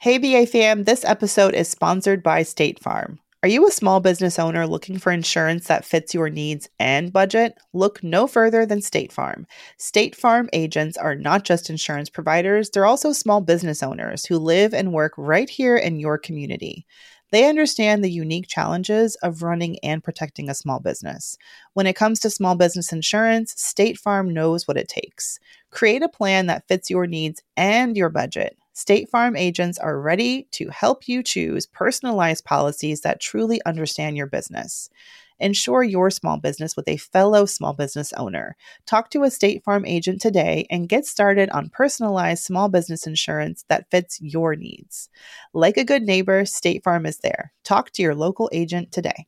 Hey, BA fam, this episode is sponsored by State Farm. Are you a small business owner looking for insurance that fits your needs and budget? Look no further than State Farm. State Farm agents are not just insurance providers, they're also small business owners who live and work right here in your community. They understand the unique challenges of running and protecting a small business. When it comes to small business insurance, State Farm knows what it takes. Create a plan that fits your needs and your budget. State Farm agents are ready to help you choose personalized policies that truly understand your business. Insure your small business with a fellow small business owner. Talk to a State Farm agent today and get started on personalized small business insurance that fits your needs. Like a good neighbor, State Farm is there. Talk to your local agent today.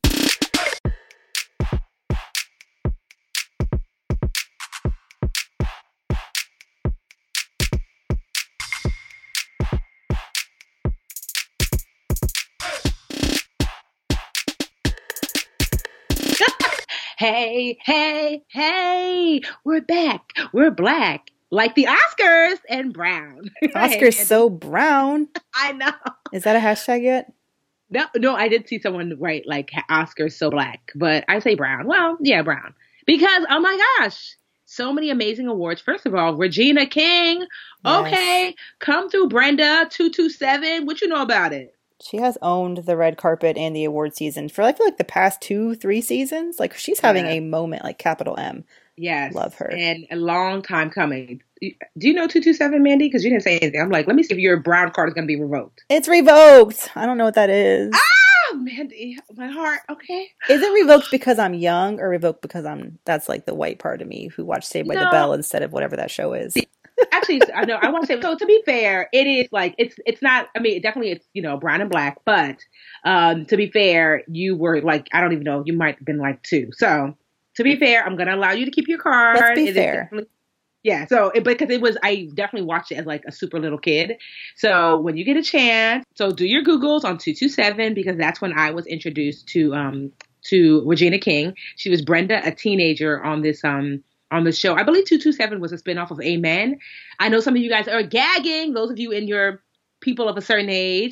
Hey, we're back. We're black. Like the Oscars and brown. Oscars so brown. I know. Is that a hashtag yet? No, I did see someone write like Oscars so black, but I say brown. Well, yeah, brown. Because, oh my gosh, so many amazing awards. First of all, Regina King. Yes. Okay, come through Brenda 227. What you know about it? She has owned the red carpet and the award season for I feel like the past 2-3 seasons. Like she's having a moment, like capital M. Yes. Love her. And a long time coming. Do you know 227, Mandy? Because you didn't say anything. I'm like, let me see if your brown card is going to be revoked. It's revoked. I don't know what that is. Ah, Mandy, my heart. Okay. Is it revoked because I'm young or revoked because that's like the white part of me who watched Saved by the Bell instead of whatever that show is? Actually, I know. I want to say, so to be fair, it is like, it's not, I mean, definitely it's, brown and black, but to be fair, you were like, I don't even know, you might have been like 2. So to be fair, I'm going to allow you to keep your card. Let's be fair. Yeah. So, because I definitely watched it as like a super little kid. So when you get a chance, so do your Googles on 227, because that's when I was introduced to Regina King. She was Brenda, a teenager on this show. I believe 227 was a spinoff of Amen. I know some of you guys are gagging, those of you in your people of a certain age.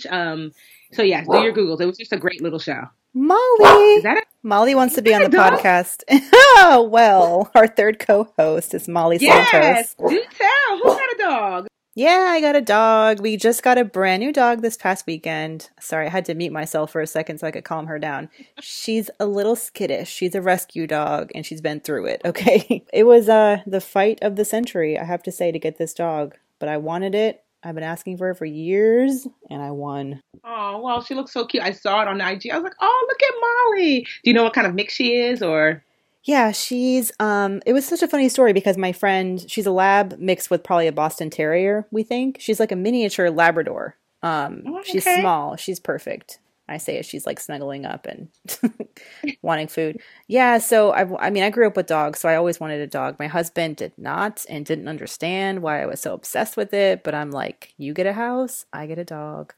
So yeah, do your Googles. It was just a great little show. Molly! Molly wants to be on the podcast. Oh, well, our third co-host is Molly Santos. Yes! Do tell! Who got a dog? Yeah, I got a dog. We just got a brand new dog this past weekend. Sorry, I had to mute myself for a second so I could calm her down. She's a little skittish. She's a rescue dog, and she's been through it, okay? It was the fight of the century, I have to say, to get this dog. But I wanted it. I've been asking for it for years, and I won. Oh, well, she looks so cute. I saw it on IG. I was like, oh, look at Molly. Do you know what kind of mix she is, or... Yeah, she's, it was such a funny story because my friend, she's a lab mixed with probably a Boston Terrier, we think. She's like a miniature Labrador. She's small. She's perfect. I say as she's like snuggling up and wanting food. Yeah, so I grew up with dogs, so I always wanted a dog. My husband did not and didn't understand why I was so obsessed with it, but I'm like, you get a house, I get a dog.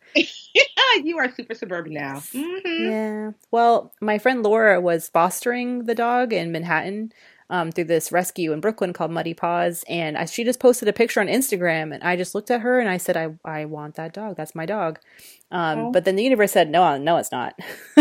You are super suburban now. Mm-hmm. Yeah. Well, my friend Laura was fostering the dog in Manhattan through this rescue in Brooklyn called Muddy Paws. And she just posted a picture on Instagram. And I just looked at her and I said, I want that dog. That's my dog. But then the universe said, no, it's not.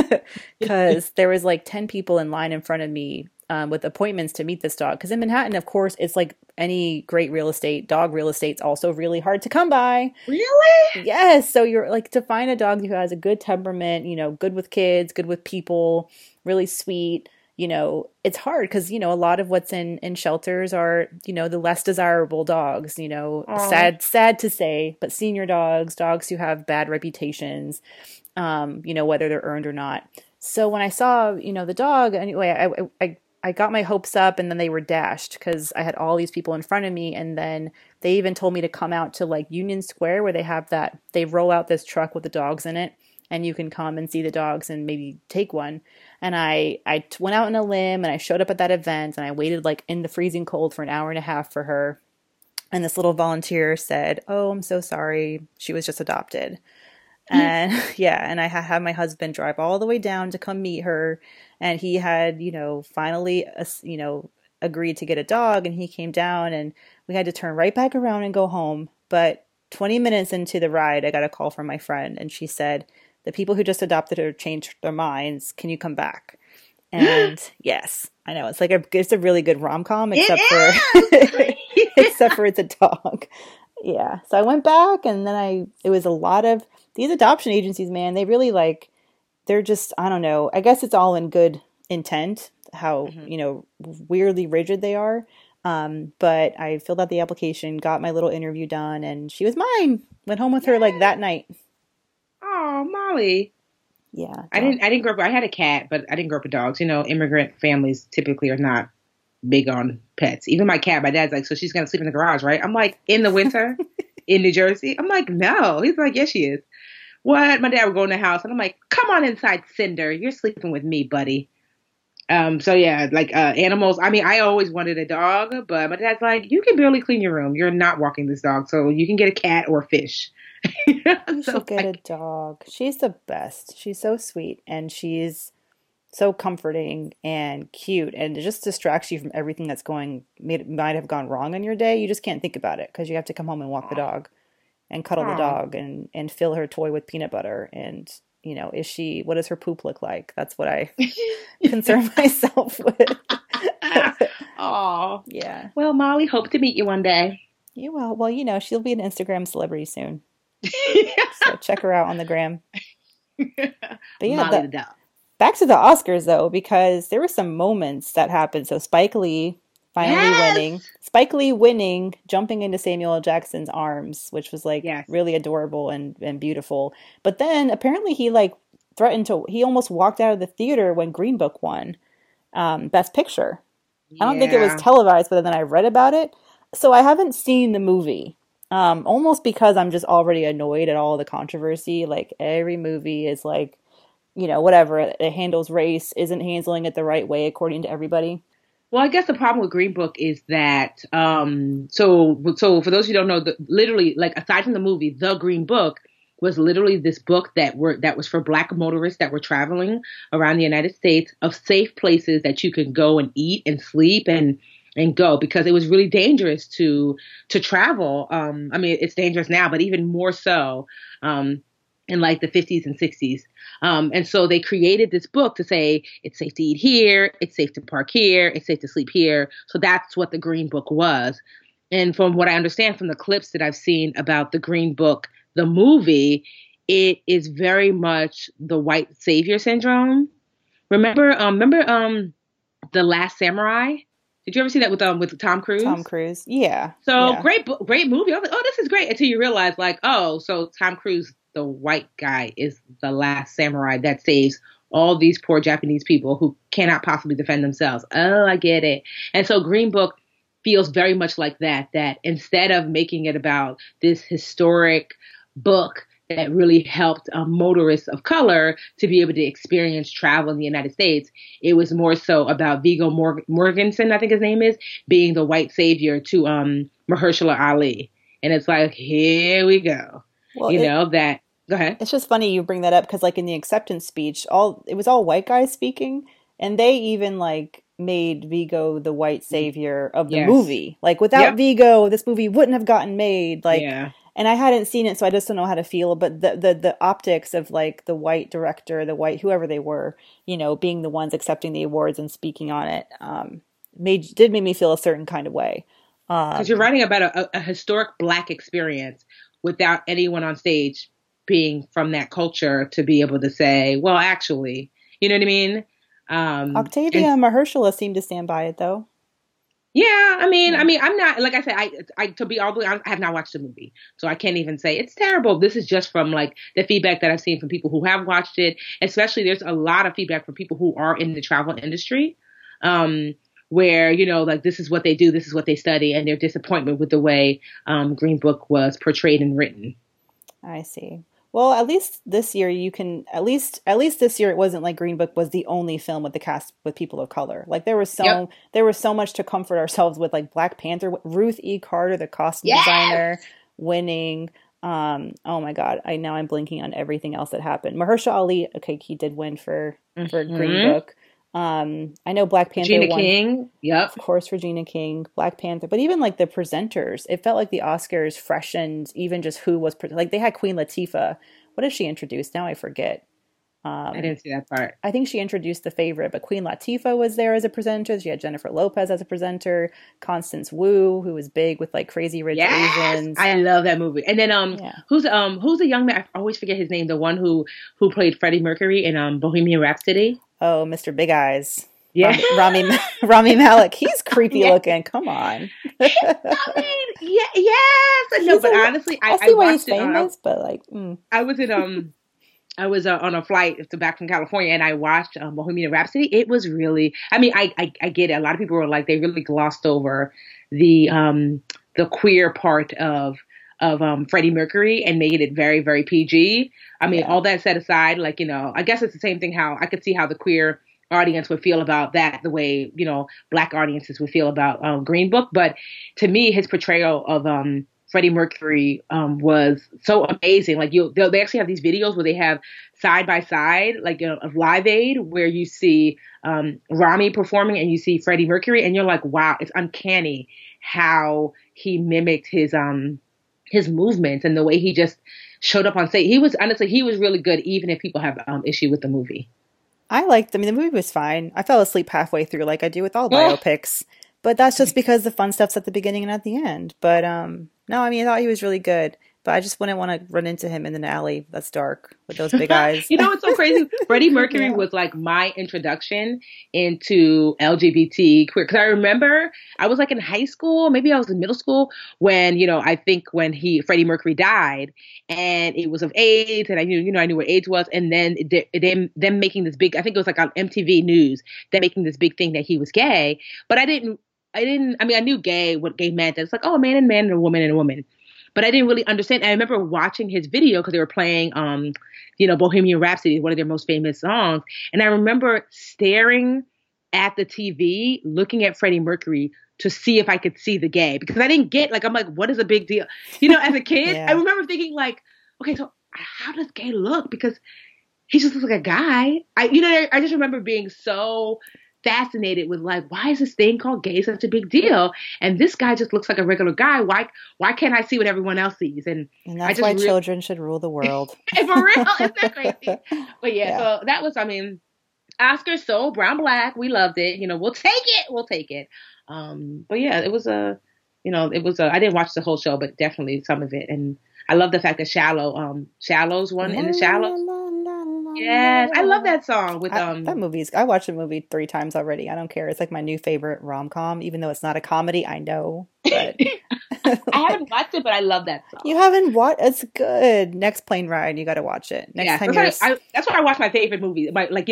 Because there was like 10 people in line in front of me with appointments to meet this dog. Because in Manhattan, of course, it's like any great real estate, dog real estate's also really hard to come by. Really? Yes. So you're like, to find a dog who has a good temperament, good with kids, good with people, really sweet, it's hard because, a lot of what's in shelters are, the less desirable dogs, sad to say, but senior dogs who have bad reputations, whether they're earned or not. So when I saw, the dog, anyway, I got my hopes up and then they were dashed because I had all these people in front of me. And then they even told me to come out to like Union Square where they roll out this truck with the dogs in it and you can come and see the dogs and maybe take one. And I went out on a limb and I showed up at that event and I waited like in the freezing cold for an hour and a half for her. And this little volunteer said, "Oh, I'm so sorry. She was just adopted." And and I had my husband drive all the way down to come meet her. And he had, finally, agreed to get a dog. And he came down and we had to turn right back around and go home. But 20 minutes into the ride, I got a call from my friend, and she said, the people who just adopted her changed their minds. Can you come back? And yes, I know it's a really good rom-com, except for except for it's a dog. Yeah. So I went back, and then it was a lot of these adoption agencies, man. They really they're just, I don't know. I guess it's all in good intent, how, weirdly rigid they are. But I filled out the application, got my little interview done, and she was mine. Went home with her that night. Oh, Molly. Yeah. I didn't grow up. I had a cat, but I didn't grow up with dogs. Immigrant families typically are not big on pets. Even my cat, my dad's like, so she's going to sleep in the garage, right? I'm like, in the winter in New Jersey? I'm like, no. He's like, yes, she is. What? My dad would go in the house, and I'm like, come on inside, Cinder. You're sleeping with me, buddy. So yeah, animals. I mean, I always wanted a dog, but my dad's like, you can barely clean your room. You're not walking this dog, so you can get a cat or a fish. You should get a dog. She's the best. She's so sweet, and she's so comforting and cute, and it just distracts you from everything might have gone wrong in your day. You just can't think about it because you have to come home and walk the dog and cuddle the dog and fill her toy with peanut butter. And what does her poop look like? That's what I concern myself with. Oh, yeah. Well, Molly, hope to meet you one day. You will. Well, she'll be an Instagram celebrity soon. So check her out on the gram. But yeah, Molly the dog. Back to the Oscars though, because there were some moments that happened. So Spike Lee finally winning, jumping into Samuel L. Jackson's arms, which was really adorable and beautiful. But then apparently he he almost walked out of the theater when Green Book won Best Picture. I don't think it was televised, but then I read about it. So I haven't seen the movie. Almost because I'm just already annoyed at all the controversy. Like every movie is whatever, it handles race, isn't handling it the right way according to everybody. Well, I guess the problem with Green Book is that, so for those who don't know, literally, aside from the movie, The Green Book was literally this book that was for Black motorists that were traveling around the United States of safe places that you could go and eat and sleep and go, because it was really dangerous to travel. I mean, it's dangerous now, but even more so in the 50s and 60s. And so they created this book to say it's safe to eat here, it's safe to park here, it's safe to sleep here. So that's what the Green Book was. And from what I understand from the clips that I've seen about the Green Book, the movie, it is very much the white savior syndrome. Remember The Last Samurai? Did you ever see that with Tom Cruise? Tom Cruise, yeah. So yeah. Great movie. I was like, oh, this is great. Until you realize, so Tom Cruise, the white guy, is the last samurai that saves all these poor Japanese people who cannot possibly defend themselves. Oh, I get it. And so Green Book feels very much like that instead of making it about this historic book that really helped motorists of color to be able to experience travel in the United States, it was more so about Viggo Mortensen, I think his name is, being the white savior to Mahershala Ali. And it's like, here we go. Well, go ahead. It's just funny you bring that up because in the acceptance speech, it was all white guys speaking, and they even made Viggo the white savior of the movie. Without Viggo, this movie wouldn't have gotten made. And I hadn't seen it, so I just don't know how to feel. But the optics of the white director, the white whoever they were, being the ones accepting the awards and speaking on it, did make me feel a certain kind of way. Because you're writing about a historic Black experience without anyone on stage being from that culture to be able to say, well, actually, you know what I mean? Octavia Mahershala seemed to stand by it, though. Yeah, I mean, I'm not, like I said, I to be all I have not watched the movie, so I can't even say it's terrible. This is just from the feedback that I've seen from people who have watched it. Especially, there's a lot of feedback from people who are in the travel industry, where this is what they do, this is what they study, and their disappointment with the way Green Book was portrayed and written. I see. Well, at least this year at least this year it wasn't like Green Book was the only film with the cast with people of color. There was so much to comfort ourselves with, Black Panther, Ruth E. Carter, the costume designer, winning. Oh my God, I'm blinking on everything else that happened. Mahershala Ali, okay, he did win for Green Book. I know Black Panther Regina won, King. Yep. of course, Regina King, Black Panther, but even like the presenters, it felt like the Oscars freshened even just who was like they had Queen Latifah. What did she introduce? Now I forget. I didn't see that part. I think she introduced The Favorite, but Queen Latifah was there as a presenter. She had Jennifer Lopez as a presenter, Constance Wu, who was big with like Crazy Rich Asians. I love that movie. And then who's the young man? I always forget his name. The one who played Freddie Mercury in Bohemian Rhapsody. Oh, Mr. Big Eyes. Yeah, Rami Malek. He's creepy looking. Come on. I mean, yes. No, but honestly, I see why watched he's famous, but like, I was in I was on a flight back from California, and I watched Bohemian Rhapsody. It was really, I mean, I get it. A lot of people were like, they really glossed over the queer part of Freddie Mercury and made it very, very PG. I mean, all that set aside, like, I guess it's the same thing how I could see how the queer audience would feel about that the way, Black audiences would feel about Green Book. But to me, his portrayal of Freddie Mercury was so amazing. Like they actually have these videos where they have side by side, like of Live Aid, where you see Rami performing and you see Freddie Mercury, and you're like, wow, it's uncanny how he mimicked his movements and the way he just showed up on stage. He was really good, even if people have issue with the movie. The movie was fine. I fell asleep halfway through, like I do with all biopics. But that's just because the fun stuff's at the beginning and at the end. But no, I thought he was really good. But I just wouldn't want to run into him in an alley that's dark with those big eyes. It's so crazy. Freddie Mercury was like my introduction into LGBT queer. Because I remember I was like in high school, maybe I was in middle school when, I think when Freddie Mercury died, and it was of AIDS, and I knew what AIDS was, and then them making this big, I think it was like on MTV News, them making this big thing that he was gay. But I knew gay, what gay meant. It's like, oh, a man and a woman and a woman. But I didn't really understand. I remember watching his video because they were playing, Bohemian Rhapsody, one of their most famous songs. And I remember staring at the TV, looking at Freddie Mercury to see if I could see the gay, because I didn't get, I'm like, what is a big deal? As a kid, I remember thinking like, okay, so how does gay look? Because he just looks like a guy. I just remember being so fascinated with like, why is this thing called gay such a big deal? And this guy just looks like a regular guy. Why can't I see what everyone else sees? And that's why children should rule the world. For real, isn't that crazy? But so that was, Oscars, so Brown Black, we loved it. We'll take it. But yeah, it was I didn't watch the whole show, but definitely some of it. And I love the fact that Shallows won in the Shallows. Yes, I love that song with I watched the movie 3 times already. I don't care. It's like my new favorite rom-com, even though it's not a comedy. I know, but I haven't watched it, but I love that song. You haven't watched? It's good. Next Plane Ride, you got to watch it. Next time that's why I watch my favorite movies.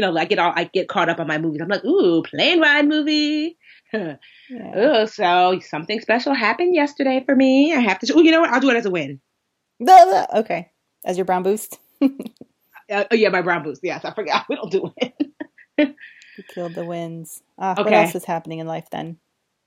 I get caught up on my movies. I'm like, ooh, plane ride movie. Oh, so something special happened yesterday for me. I have to. Oh, you know what? I'll do it as a win. Okay, as your brown boost. My brown boost. Yes, I forgot. We don't do it. You killed the wins. What else is happening in life then?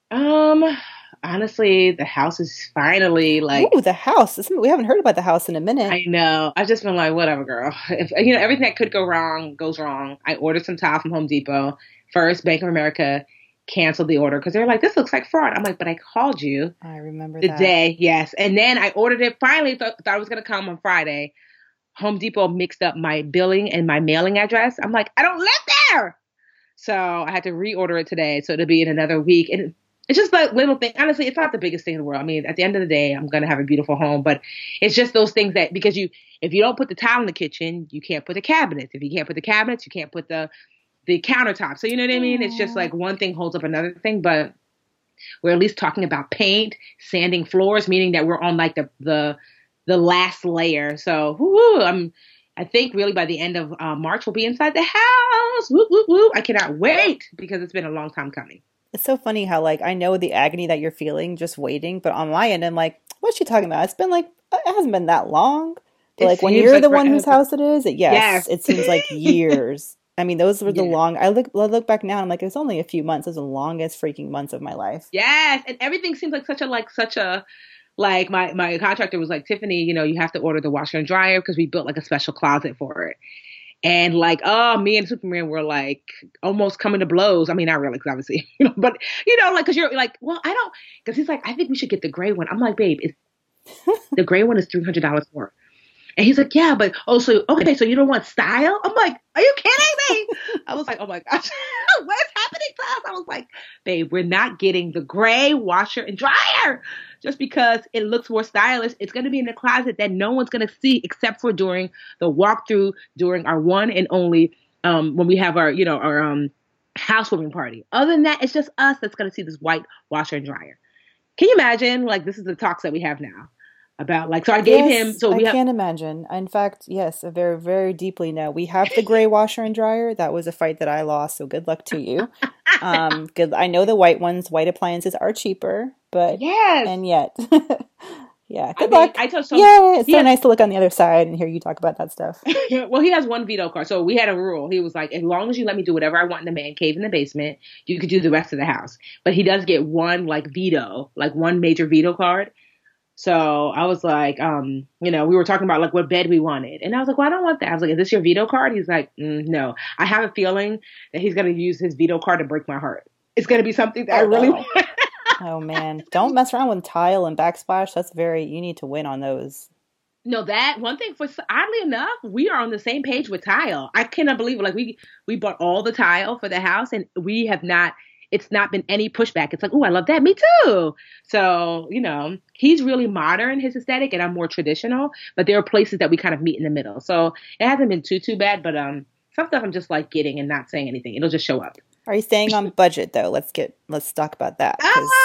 Honestly, the house is finally like. Ooh, the house. We haven't heard about the house in a minute. I know. I've just been like, whatever, girl. If everything that could go wrong goes wrong. I ordered some tile from Home Depot. First, Bank of America canceled the order because they're like, this looks like fraud. I'm like, but I called you. I remember the day. Yes, and then I ordered it. Finally, thought it was gonna come on Friday. Home Depot mixed up my billing and my mailing address. I'm like, I don't live there. So I had to reorder it today. So it'll be in another week. And it's just like little thing. Honestly, it's not the biggest thing in the world. At the end of the day, I'm going to have a beautiful home, but it's just those things that, because if you don't put the tile in the kitchen, you can't put the cabinets. If you can't put the cabinets, you can't put the countertop. So you know what I mean? It's just like one thing holds up another thing, but we're at least talking about paint, sanding floors, meaning that we're on like the last layer. So I think really by the end of March, we'll be inside the house. Woo, woo, woo. I cannot wait because it's been a long time coming. It's so funny how like I know the agony that you're feeling just waiting, but on my end, I'm like, what's she talking about? It's been like, it hasn't been that long. But like when you're the one whose house it is, it seems like years. Those were the long. I look back now and I'm like, it's only a few months. It was the longest freaking months of my life. Yes, and everything seems like such a. Like my contractor was like, Tiffany, you have to order the washer and dryer because we built like a special closet for it. And like, oh, me and Superman were like almost coming to blows. I mean, not really, because obviously, but like, because you're like, well, I don't, because he's like, I think we should get the gray one. I'm like, babe, the gray one is $300 more. And he's like, yeah, but so okay, so you don't want style? I'm like, are you kidding me? I was like, oh my gosh, what's happening to us? I was like, babe, we're not getting the gray washer and dryer just because it looks more stylish. It's going to be in the closet that no one's going to see except for during the walkthrough, during our one and only when we have our housewarming party. Other than that, it's just us that's going to see this white washer and dryer. Can you imagine? Like, this is the talks that we have now about, like, so I gave him, Yes, I can't imagine. In fact, yes, very, very deeply know. We have the gray washer and dryer. That was a fight that I lost, so good luck to you. Good. I know the white ones, white appliances are cheaper, but yes, and yet, yeah, I good mean, luck. I told Yeah, it's so nice to look on the other side and hear you talk about that stuff. well, he has one veto card. So we had a rule. He was like, as long as you let me do whatever I want in the man cave in the basement, you could do the rest of the house. But he does get one like veto, like one major veto card. So I was like, we were talking about like what bed we wanted. And I was like, well, I don't want that. I was like, is this your veto card? He's like, no. I have a feeling that he's going to use his veto card to break my heart. It's going to be something that I really want. Oh man, don't mess around with tile and backsplash. You need to win on those. No, that one thing oddly enough, we are on the same page with tile. I cannot believe it. Like we bought all the tile for the house and we have not, it's not been any pushback. It's like, oh, I love that. Me too. So, he's really modern, his aesthetic, and I'm more traditional, but there are places that we kind of meet in the middle. So it hasn't been too bad, but some stuff I'm just like getting and not saying anything. It'll just show up. Are you staying on budget though? Let's talk about that.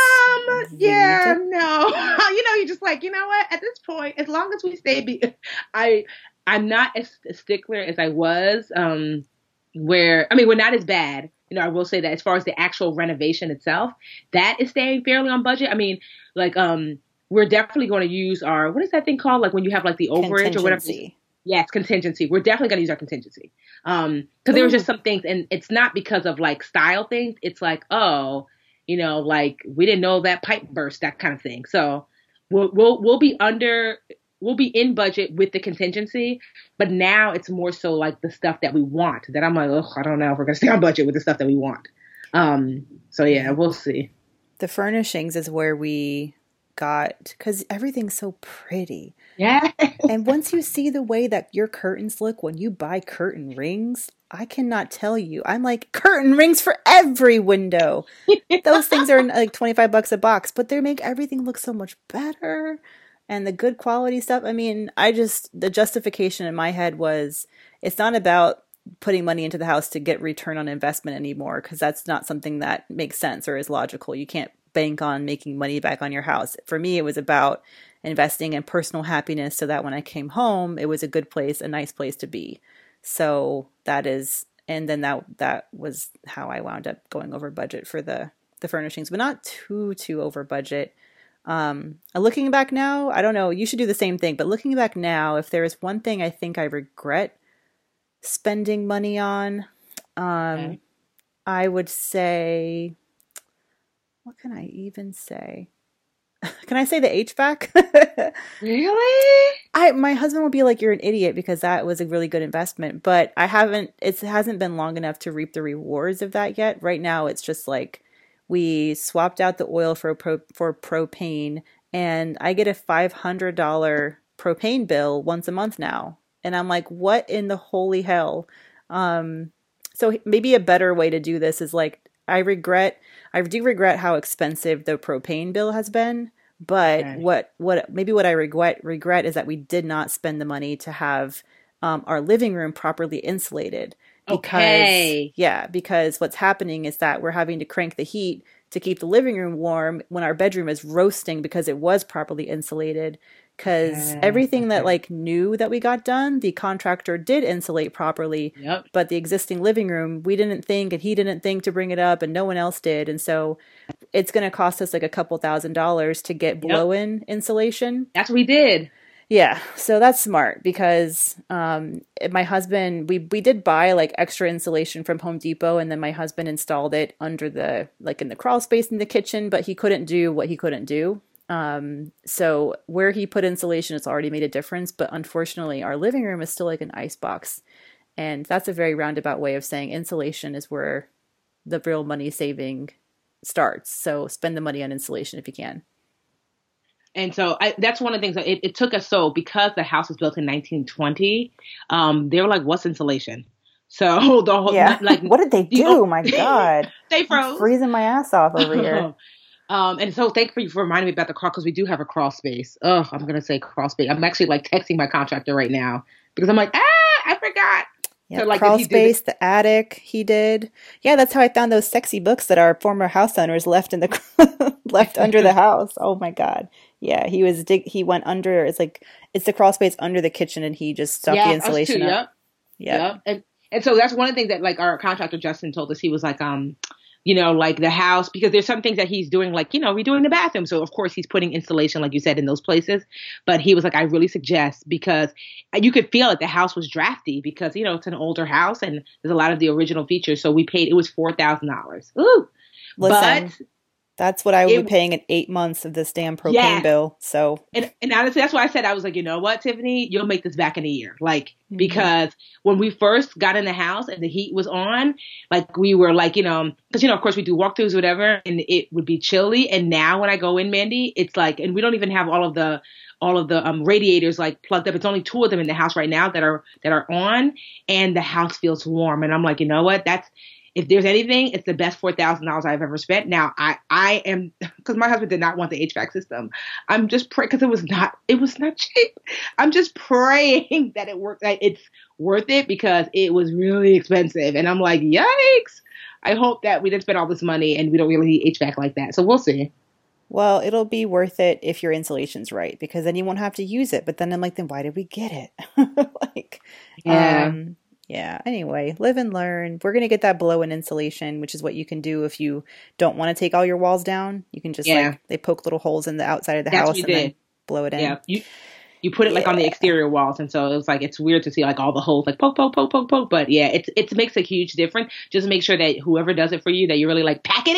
Yeah, no. You're just like, you know what? At this point, as long as we stay, I'm not as a stickler as I was, we're not as bad. I will say that as far as the actual renovation itself, that is staying fairly on budget. I mean, like, we're definitely going to use our, what is that thing called? Like when you have like the overage or whatever. Yes, contingency. We're definitely going to use our contingency. Because there were just some things, and it's not because of like style things. It's like, like we didn't know that pipe burst, that kind of thing. So we'll be in budget with the contingency, but now it's more so like the stuff that we want that I'm like, oh, I don't know if we're going to stay on budget with the stuff that we want. So yeah, we'll see. The furnishings is where we got, because everything's so pretty. Yeah. And once you see the way that your curtains look when you buy curtain rings, I cannot tell you. I'm like, curtain rings for every window. Those things are like $25 a box, but they make everything look so much better. And the good quality stuff. I mean, the justification in my head was, it's not about putting money into the house to get return on investment anymore, because that's not something that makes sense or is logical. You can't bank on making money back on your house. For me, it was about investing in personal happiness so that when I came home, it was a good place, a nice place to be. So and then that was how I wound up going over budget for the furnishings, but not too over budget. Looking back now, I don't know, you should do the same thing, but looking back now, if there is one thing I think I regret spending money on, okay, I would say, what can I even say? Can I say the HVAC? Really? My husband will be like, you're an idiot, because that was a really good investment, but it hasn't been long enough to reap the rewards of that yet. Right now, it's just like, we swapped out the oil for propane, and I get a $500 propane bill once a month now. And I'm like, what in the holy hell? So maybe a better way to do this is like, I do regret how expensive the propane bill has been, but okay, what I regret is that we did not spend the money to have our living room properly insulated. Because what's happening is that we're having to crank the heat to keep the living room warm when our bedroom is roasting because it was properly insulated. Because everything that like new that we got done, the contractor did insulate properly. Yep. But the existing living room, we didn't think, and he didn't think to bring it up, and no one else did. And so it's going to cost us like a couple $1,000s to get blow-in insulation. That's what we did. Yeah, so that's smart, because my husband, we did buy like extra insulation from Home Depot, and then my husband installed it under in the crawl space in the kitchen, but he couldn't do what he couldn't do. So where he put insulation, it's already made a difference, but unfortunately our living room is still like an ice box. And that's a very roundabout way of saying insulation is where the real money saving starts. So spend the money on insulation if you can. And so that's one of the things that it took us. So because the house was built in 1920, they were like, "What's insulation?" So the whole like, what did they do? My God, they froze. I'm freezing my ass off over here. And so thank you for reminding me about the crawl, because we do have a crawl space. Oh, I'm gonna say crawl space. I'm actually like texting my contractor right now because I'm like, I forgot. Yeah, so, like, crawl space, the attic he did. Yeah, that's how I found those sexy books that our former house owners left in the left under the house. Oh my God. Yeah, he went under, it's the crawl space under the kitchen, and he just stuck the insulation up. Yep. And so that's one of the things that like our contractor Justin told us. He was like, like the house, because there's some things that he's doing, like, redoing the bathroom. So of course he's putting insulation, like you said, in those places. But he was like, I really suggest, because you could feel it. The house was drafty because, it's an older house and there's a lot of the original features. So we paid, it was $4,000. Ooh. Listen, but that's what I would be paying in 8 months of this damn propane bill. So, and honestly, that's why I said, I was like, you know what, Tiffany, you'll make this back in a year. Like, because when we first got in the house and the heat was on, like, we were like, because, of course we do walkthroughs, whatever, and it would be chilly. And now when I go in, Mandy, it's like, and we don't even have all of the radiators like plugged up. It's only 2 of them in the house right now that are on, and the house feels warm. And I'm like, you know what, if there's anything, it's the best $4,000 I've ever spent. Now I am, because my husband did not want the HVAC system. I'm just praying, because it was not cheap. I'm just praying that it works, that it's worth it, because it was really expensive. And I'm like, yikes. I hope that we didn't spend all this money and we don't really need HVAC like that. So we'll see. Well, it'll be worth it if your insulation's right, because then you won't have to use it. But then I'm like, then why did we get it? Yeah. Anyway, live and learn. We're going to get that blow-in insulation, which is what you can do if you don't want to take all your walls down. You can just they poke little holes in the outside of the house and then blow it in. Yeah. You put it like on the exterior walls. And so it was like, it's weird to see like all the holes, like poke, poke, poke, poke, poke. But yeah, it makes a huge difference. Just make sure that whoever does it for you, that you really like pack it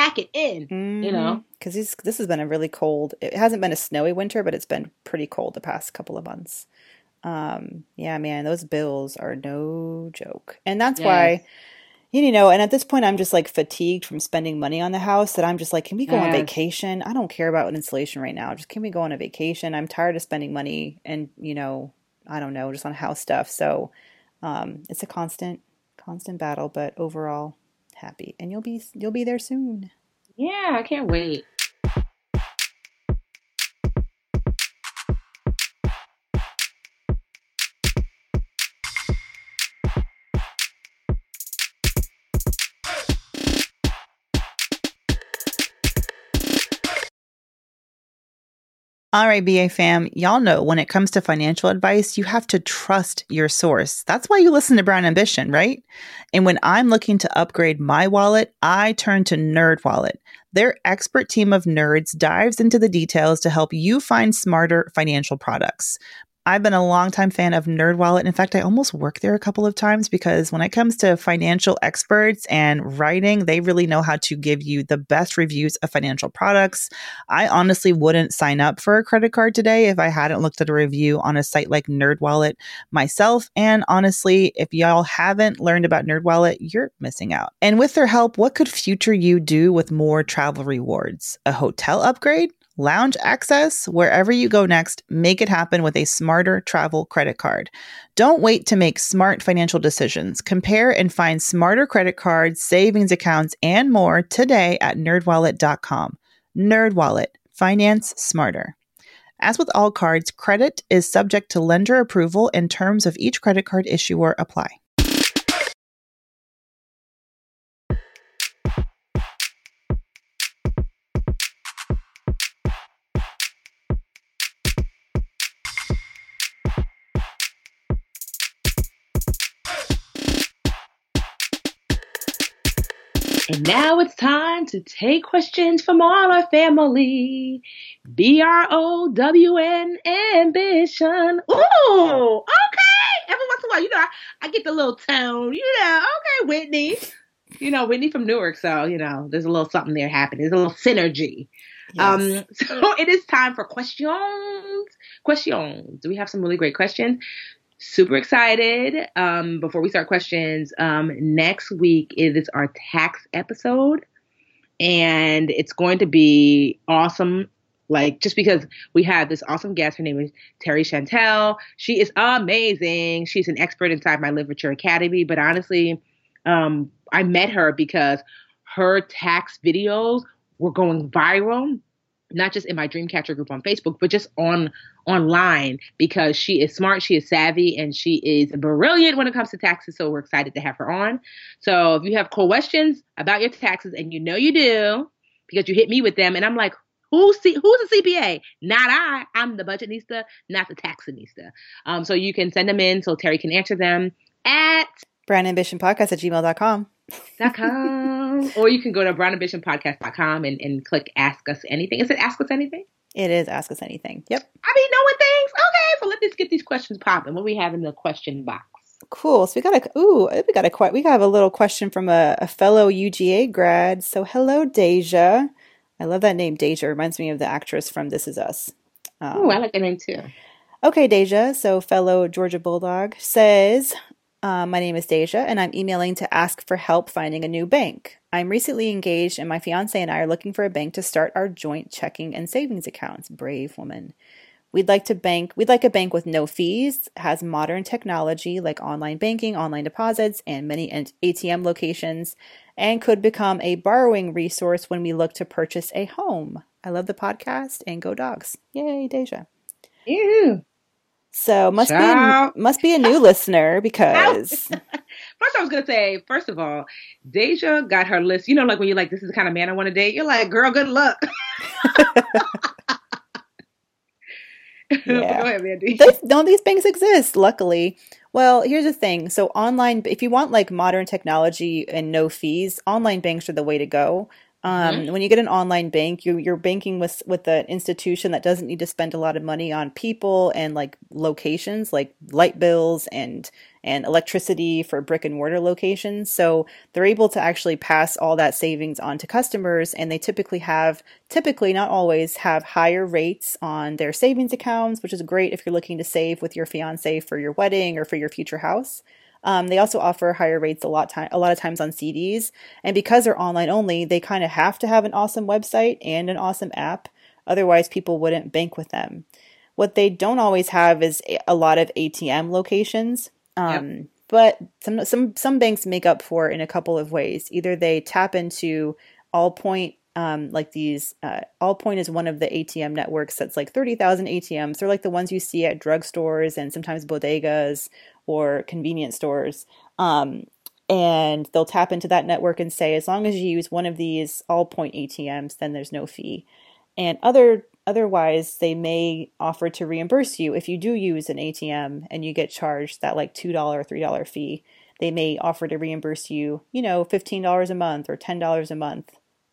in, Because this has been a really cold, it hasn't been a snowy winter, but it's been pretty cold the past couple of months. Yeah, man, those bills are no joke. And that's why, and at this point I'm just like fatigued from spending money on the house, that I'm just like, can we go on vacation? I don't care about insulation right now. Just can we go on a vacation? I'm tired of spending money and, I don't know, just on house stuff. So, it's a constant battle, but overall happy. And you'll be there soon. Yeah, I can't wait. All right, BA fam, y'all know when it comes to financial advice, you have to trust your source. That's why you listen to Brown Ambition, right? And when I'm looking to upgrade my wallet, I turn to NerdWallet. Their expert team of nerds dives into the details to help you find smarter financial products. I've been a longtime fan of NerdWallet. In fact, I almost worked there a couple of times, because when it comes to financial experts and writing, they really know how to give you the best reviews of financial products. I honestly wouldn't sign up for a credit card today if I hadn't looked at a review on a site like NerdWallet myself. And honestly, if y'all haven't learned about NerdWallet, you're missing out. And with their help, what could future you do with more travel rewards? A hotel upgrade? Lounge access? Wherever you go next, make it happen with a smarter travel credit card. Don't wait to make smart financial decisions. Compare and find smarter credit cards, savings accounts, and more today at nerdwallet.com. NerdWallet. Finance smarter. As with all cards, credit is subject to lender approval, and terms of each credit card issuer apply. And now it's time to take questions from all our family. BROWN Ambition. Ooh, okay. Every once in a while, I get the little tone, okay, Whitney. Whitney from Newark, so, there's a little something there happening. There's a little synergy. Yes. So it is time for questions. We have some really great questions. Super excited. Before we start questions, next week it is our tax episode, and it's going to be awesome. Like, just because we have this awesome guest, her name is Terry Chantel. She is amazing. She's an expert inside my literature academy. But honestly, I met her because her tax videos were going viral, not just in my Dreamcatcher group on Facebook, but just online, because she is smart, she is savvy, and she is brilliant when it comes to taxes. So we're excited to have her on. So if you have questions about your taxes, and you know you do, because you hit me with them, and I'm like, who's a CPA? Not I. I'm the budgetnista, not the taxinista. So you can send them in so Terry can answer them at brownambitionpodcast@gmail.com. Or you can go to brownambitionpodcast.com and click Ask Us Anything. Is it Ask Us Anything? It is Ask Us Anything. Yep. I be knowing things. Okay, so let's get these questions popping. What do we have in the question box? Cool. So we have a little question from a fellow UGA grad. So hello, Deja. I love that name, Deja. Reminds me of the actress from This Is Us. Oh, I like that name too. Okay, Deja. So fellow Georgia Bulldog says, my name is Deja, and I'm emailing to ask for help finding a new bank. I'm recently engaged, and my fiance and I are looking for a bank to start our joint checking and savings accounts. Brave woman. We'd like a bank with no fees, has modern technology like online banking, online deposits, and many ATM locations, and could become a borrowing resource when we look to purchase a home. I love the podcast, and go dogs. Yay, Deja. Ew. So must be a new listener, because First I was going to say, first of all, Deja got her list. You know, like when you're like, this is the kind of man I want to date. You're like, girl, good luck. Yeah. Go ahead, Mandy. These banks exist, luckily. Well, here's the thing. So online, if you want like modern technology and no fees, online banks are the way to go. When you get an online bank, you're banking with an institution that doesn't need to spend a lot of money on people and like locations, like light bills and electricity for brick and mortar locations. So they're able to actually pass all that savings on to customers, and they typically, not always, have higher rates on their savings accounts, which is great if you're looking to save with your fiance for your wedding or for your future house. They also offer higher rates a lot of times on CDs. And because they're online only, they kind of have to have an awesome website and an awesome app. Otherwise, people wouldn't bank with them. What they don't always have is a lot of ATM locations. But some banks make up for it in a couple of ways. Either they tap into Allpoint, Allpoint is one of the ATM networks that's like 30,000 ATMs. They're like the ones you see at drugstores and sometimes bodegas or convenience stores. And they'll tap into that network and say, as long as you use one of these Allpoint ATMs, then there's no fee. And otherwise, they may offer to reimburse you if you do use an ATM and you get charged that like $2 or $3 fee. They may offer to reimburse you, $15 a month or $10 a month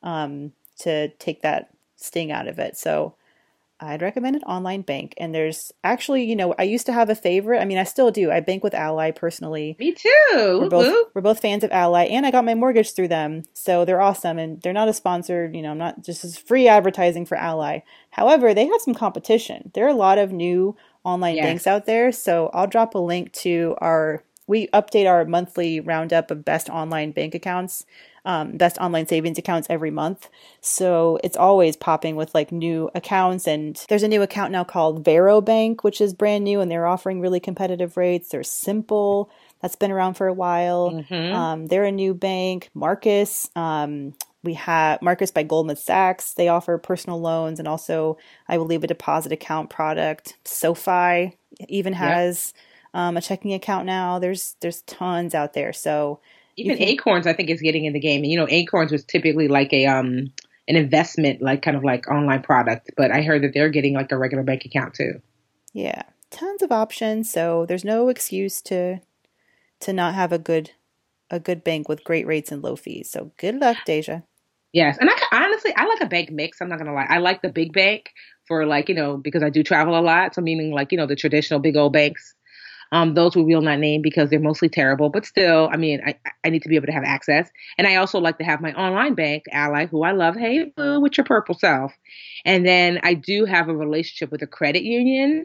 to take that sting out of it. So I'd recommend an online bank. And there's actually, I used to have a favorite. I mean, I still do. I bank with Ally personally. Me too. We're both fans of Ally, and I got my mortgage through them. So they're awesome, and they're not a sponsor. I'm not just as free advertising for Ally. However, they have some competition. There are a lot of new online banks out there. So I'll drop a link to we update our monthly roundup of best online bank accounts, best online savings accounts every month. So it's always popping with like new accounts. And there's a new account now called Vero Bank, which is brand new, and they're offering really competitive rates. There's Simple, that's been around for a while. They're a new bank. Marcus, we have Marcus by Goldman Sachs. They offer personal loans and also, I believe, a deposit account product. SoFi even has a checking account now. There's tons out there. So even Acorns, I think, is getting in the game. And Acorns was typically like an investment, like kind of like online product. But I heard that they're getting like a regular bank account too. Yeah, tons of options. So there's no excuse to not have a good bank with great rates and low fees. So good luck, Deja. Yes, and I like a bank mix. I'm not gonna lie. I like the big bank for because I do travel a lot. So meaning the traditional big old banks. Those we will not name because they're mostly terrible, but still, I need to be able to have access. And I also like to have my online bank, Ally, who I love. Hey, boo, with your purple self. And then I do have a relationship with a credit union.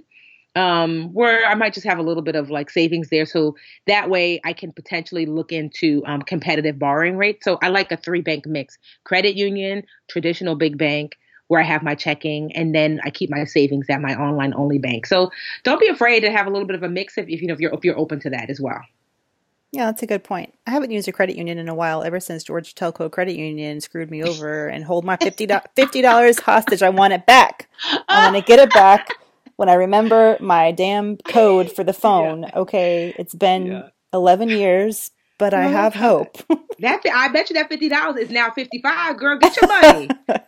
where I might just have a little bit of like savings there. So that way I can potentially look into competitive borrowing rates. So I like a three bank mix: credit union, traditional big bank, where I have my checking, and then I keep my savings at my online only bank. So don't be afraid to have a little bit of a mix if you know if you're open to that as well. Yeah, that's a good point. I haven't used a credit union in a while, ever since Georgia Telco Credit Union screwed me over and hold my $50 hostage. I want it back. I want to get it back when I remember my damn code for the phone. Yeah. Okay, it's been Yeah. 11 years, but I have hope. I bet you that $50 is now 55. Girl, get your money.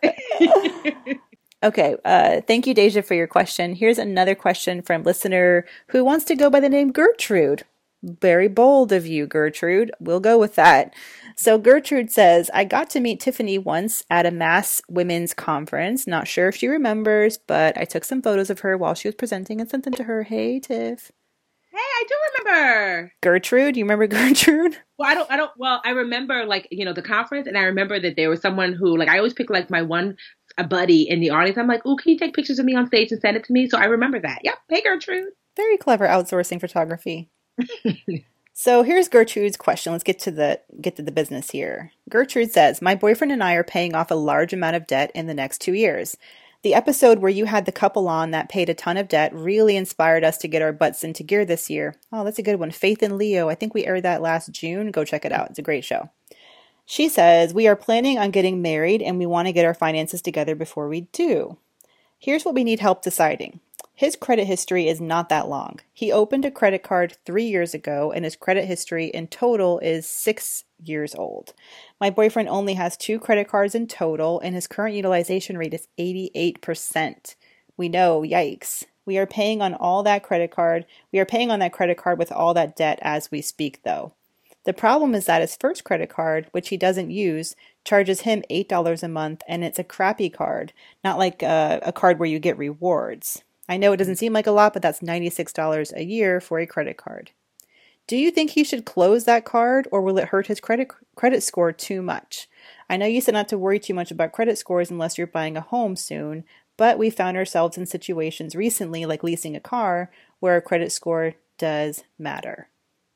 Okay, thank you, Deja, for your question. Here's another question from listener who wants to go by the name Gertrude. Very bold of you, Gertrude. We'll go with that. So Gertrude says, I got to meet Tiffany once at a mass women's conference. Not sure if she remembers, but I took some photos of her while she was presenting and sent them to her. Hey, Tiff. Hey, I do remember. Gertrude, you remember Gertrude? Well, I remember like, the conference, and I remember that there was someone who, like, I always pick like my one a buddy in the audience. I'm like, oh, can you take pictures of me on stage and send it to me? So I remember that. Yep. Hey, Gertrude. Very clever outsourcing photography. So here's Gertrude's question. Let's get to the business here. Gertrude says, my boyfriend and I are paying off a large amount of debt in the next 2 years. The episode where you had the couple on that paid a ton of debt really inspired us to get our butts into gear this year. Oh, that's a good one. Faith and Leo. I think we aired that last June. Go check it out. It's a great show. She says, we are planning on getting married and we want to get our finances together before we do. Here's what we need help deciding. His credit history is not that long. He opened a credit card 3 years ago, and his credit history in total is 6 years old. My boyfriend only has 2 credit cards in total, and his current utilization rate is 88%. We know, yikes. We are paying on that credit card with all that debt as we speak, though. The problem is that his first credit card, which he doesn't use, charges him $8 a month, and it's a crappy card, not like a card where you get rewards. I know it doesn't seem like a lot, but that's $96 a year for a credit card. Do you think he should close that card, or will it hurt his credit score too much? I know you said not to worry too much about credit scores unless you're buying a home soon, but we found ourselves in situations recently, like leasing a car, where a credit score does matter.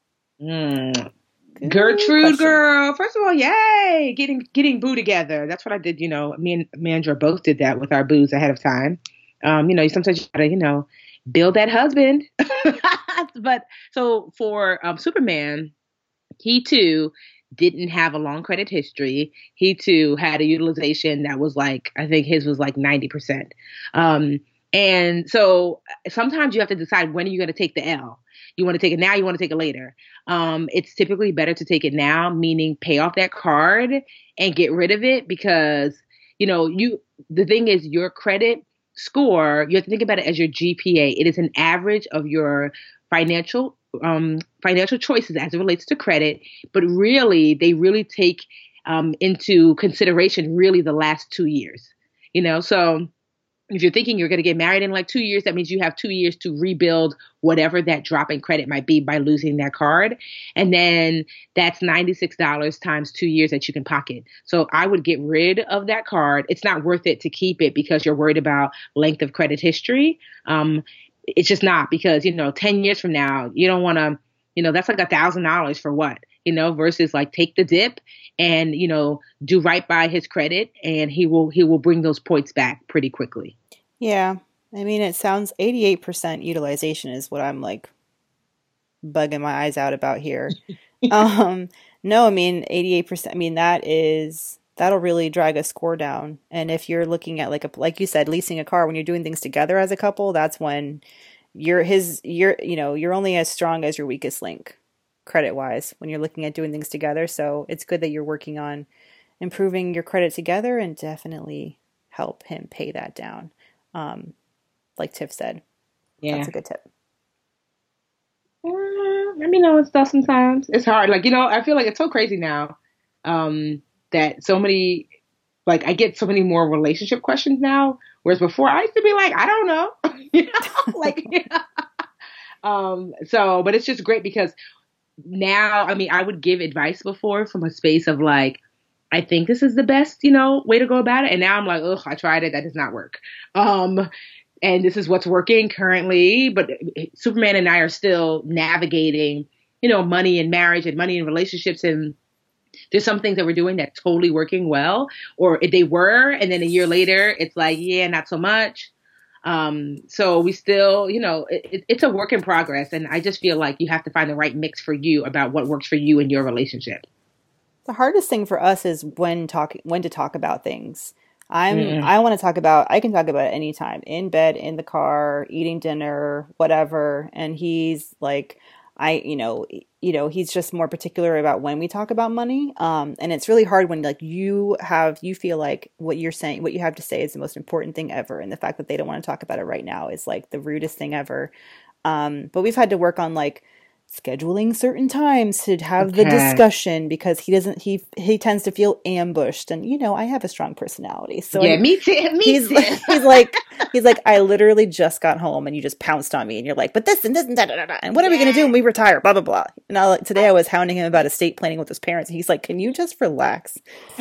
Gertrude, girl. First of all, yay! Getting boo together. That's what I did. Me and Mandra both did that with our boos ahead of time. Sometimes you gotta, build that husband. But so for Superman, he too didn't have a long credit history. He too had a utilization that was like, I think his was like 90%. And so sometimes you have to decide, when are you going to take the L? You want to take it now, you want to take it later. It's typically better to take it now, meaning pay off that card and get rid of it, because, the thing is, your credit score, you have to think about it as your GPA. It is an average of your financial choices as it relates to credit, but really, they really take into consideration really the last 2 years. So if you're thinking you're going to get married in like 2 years, that means you have 2 years to rebuild whatever that drop in credit might be by losing that card. And then that's $96 times 2 years that you can pocket. So I would get rid of that card. It's not worth it to keep it because you're worried about length of credit history. It's just not, because, 10 years from now, you don't want to, that's like $1,000 for what, versus like take the dip and, do right by his credit, and he will bring those points back pretty quickly. Yeah. I mean, it sounds 88% utilization is what I'm like bugging my eyes out about here. No, I mean, 88%, I mean, that'll really drag a score down. And if you're looking at like you said, leasing a car, when you're doing things together as a couple, that's when you're only as strong as your weakest link, credit wise, when you're looking at doing things together. So it's good that you're working on improving your credit together, and definitely help him pay that down. Like Tiff said, yeah, that's a good tip. Let me know and stuff sometimes. It's hard. Like, I feel like it's so crazy now that so many, like, I get so many more relationship questions now, whereas before I used to be like, I don't know. But it's just great because now, I mean, I would give advice before from a space of like, I think this is the best, way to go about it. And now I'm like, ugh, I tried it. That does not work. and this is what's working currently. But Superman and I are still navigating, money and marriage and money and relationships. And there's some things that we're doing that totally working well, or they were. And then a year later, it's like, yeah, not so much. So we still, it's a work in progress. And I just feel like you have to find the right mix for you about what works for you in your relationship. The hardest thing for us is when to talk about things. I want to talk about, I can talk about it anytime, in bed, in the car, eating dinner, whatever. And he's like, he's just more particular about when we talk about money. And it's really hard when like you feel like what you're saying, what you have to say is the most important thing ever. And the fact that they don't want to talk about it right now is like the rudest thing ever. But we've had to work on like scheduling certain times to have the discussion, because he tends to feel ambushed, and I have a strong personality, so yeah, me too. He's like I literally just got home and you just pounced on me and you're like, but this and this and that, and what are we gonna do when we retire, blah blah blah. And today I was hounding him about estate planning with his parents, and he's like, can you just relax?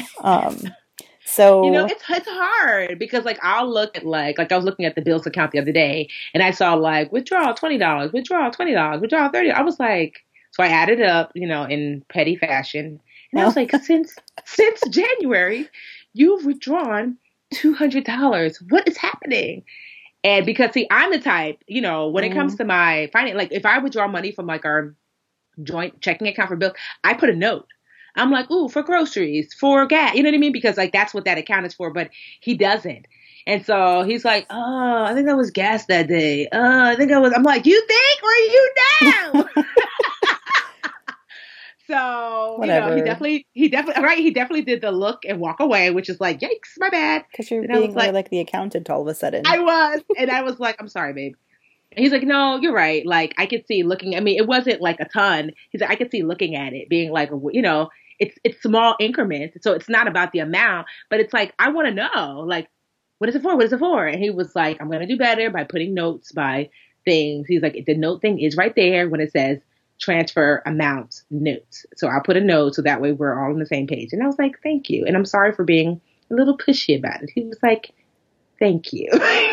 So it's hard because like I'll look at like I was looking at the bills account the other day, and I saw like withdraw $20, withdraw $20, withdraw $30. I was like, so I added up, in petty fashion, and I was like, since January, you've withdrawn $200. What is happening? And because see, I'm the type, when it comes to my finance, like if I withdraw money from like our joint checking account for bills, I put a note. I'm like, ooh, for groceries, for gas, you know what I mean? Because like that's what that account is for, but he doesn't. And so he's like, oh, I think that was gas that day. I'm like, you think or you know? So, whatever. He definitely did the look and walk away, which is like, yikes, my bad. Because you're being like the accountant all of a sudden. I was. And I was like, I'm sorry, babe. And he's like, no, you're right. Like I could see looking, I mean, it wasn't like a ton. He's like, I could see looking at it being like, it's small increments. So it's not about the amount, but it's like, I want to know, like, what is it for? What is it for? And he was like, I'm going to do better by putting notes by things. He's like, the note thing is right there when it says transfer amount notes. So I'll put a note so that way we're all on the same page. And I was like, thank you. And I'm sorry for being a little pushy about it. He was like, thank you.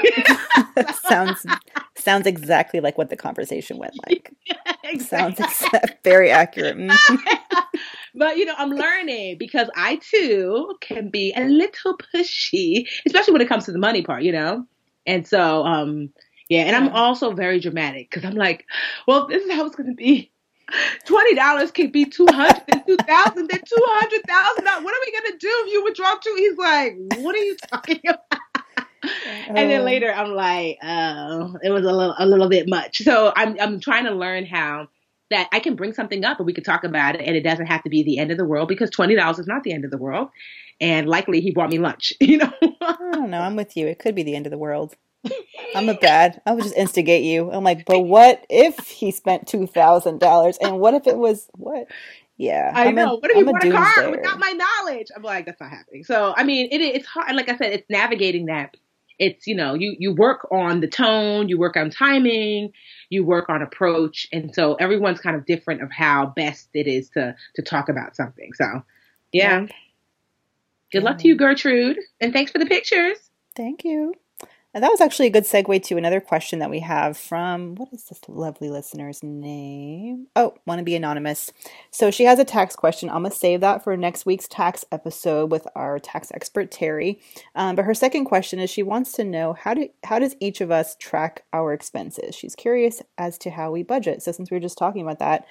Sounds exactly like what the conversation went like. Exactly. Sounds very accurate. But, I'm learning because I, too, can be a little pushy, especially when it comes to the money part, And so, and I'm also very dramatic because I'm like, well, this is how it's going to be. $20 can be $200, then $2,000, then $200,000. What are we going to do if you withdraw $2? He's like, what are you talking about? And then later I'm like, oh, it was a little bit much. So I'm trying to learn how that I can bring something up and we could talk about it, and it doesn't have to be the end of the world, because $20 is not the end of the world. And likely he bought me lunch, I don't know. I'm with you. It could be the end of the world. I would just instigate you. I'm like, but what if he spent $2,000? And what if it was what? Yeah. I know. What if he bought a car without my knowledge? I'm like, that's not happening. So, I mean, it's hard. Like I said, it's navigating that. It's, you work on the tone, you work on timing, you work on approach. And so everyone's kind of different of how best it is to talk about something. So, yeah. Good luck to you, Gertrude. And thanks for the pictures. Thank you. And that was actually a good segue to another question that we have from, what is this lovely listener's name? Oh, want to be anonymous. So she has a tax question. I'm going to save that for next week's tax episode with our tax expert, Terry. But her second question is she wants to know, how does each of us track our expenses? She's curious as to how we budget. So since we were just talking about that,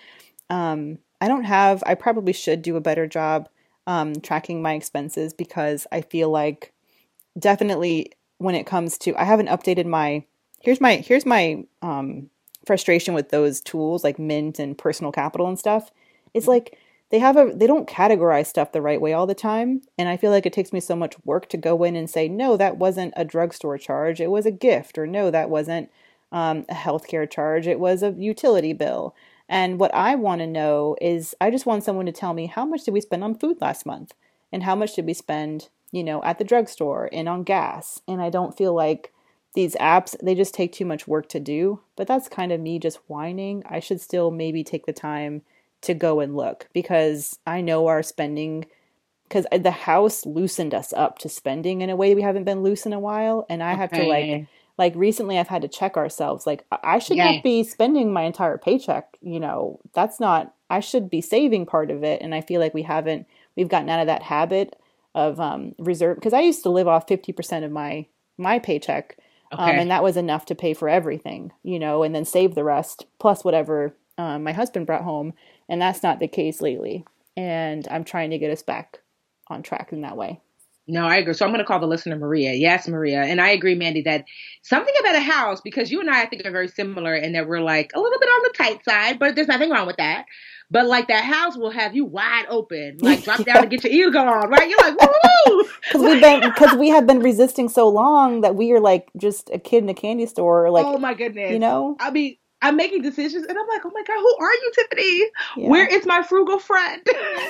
I probably should do a better job tracking my expenses, because I feel like definitely when it comes to, I haven't updated here's my frustration with those tools like Mint and Personal Capital and stuff. It's like they don't categorize stuff the right way all the time. And I feel like it takes me so much work to go in and say, no, that wasn't a drugstore charge. It was a gift. Or no, that wasn't a healthcare charge. It was a utility bill. And what I want to know is, I just want someone to tell me, how much did we spend on food last month? And how much did we spend at the drugstore and on gas? And I don't feel like these apps, they just take too much work to do. But that's kind of me just whining. I should still maybe take the time to go and look, because I know our spending, because the house loosened us up to spending in a way we haven't been loose in a while. And I have to like recently I've had to check ourselves. Like I should not Yeah. be spending my entire paycheck. That's not, I should be saving part of it. And I feel like we've gotten out of that habit of reserve, because I used to live off 50% of my paycheck. And Okay. that was enough to pay for everything, and then save the rest plus whatever my husband brought home. And that's not the case lately. And I'm trying to get us back on track in that way. No, I agree. So I'm going to call the listener Maria. Yes, Maria. And I agree, Mandy, that something about a house, because you and I think, are very similar in that we're like a little bit on the tight side, but there's nothing wrong with that. But like that house will have you wide open, like drop down Yeah. and get your ears on, right? You're like, woo! Because we have been resisting so long that we are like just a kid in a candy store, or Oh like, my you goodness. know? I mean, I'm making decisions and I'm like, oh my God, who are you, Tiffany? Where Yeah. is my frugal friend?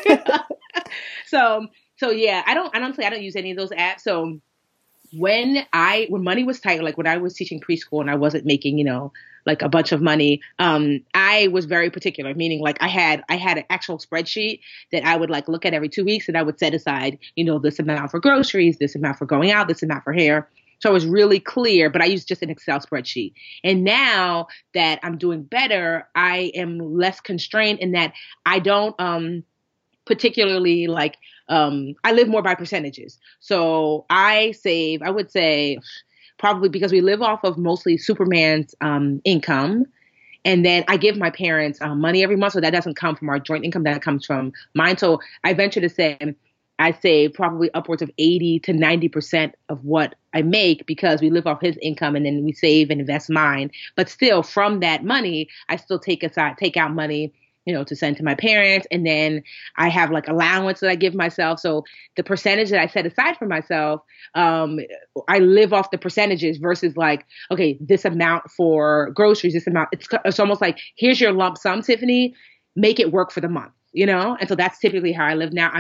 so yeah, I don't use any of those apps. So when money was tight, like when I was teaching preschool and I wasn't making, like a bunch of money, I was very particular, meaning like I had an actual spreadsheet that I would like look at every 2 weeks, and I would set aside, this amount for groceries, this amount for going out, this amount for hair. So I was really clear, but I used just an Excel spreadsheet. And now that I'm doing better, I am less constrained in that I don't particularly like I live more by percentages. So I save, I would say, probably because we live off of mostly Superman's income. And then I give my parents money every month. So that doesn't come from our joint income, that comes from mine. So I venture to say I save probably upwards of 80 to 90% of what I make, because we live off his income and then we save and invest mine. But still, from that money, I still take out money, to send to my parents. And then I have like allowance that I give myself. So the percentage that I set aside for myself, I live off the percentages versus like, okay, this amount for groceries, this amount. It's almost like, here's your lump sum, Tiffany, make it work for the month, And so that's typically how I live now.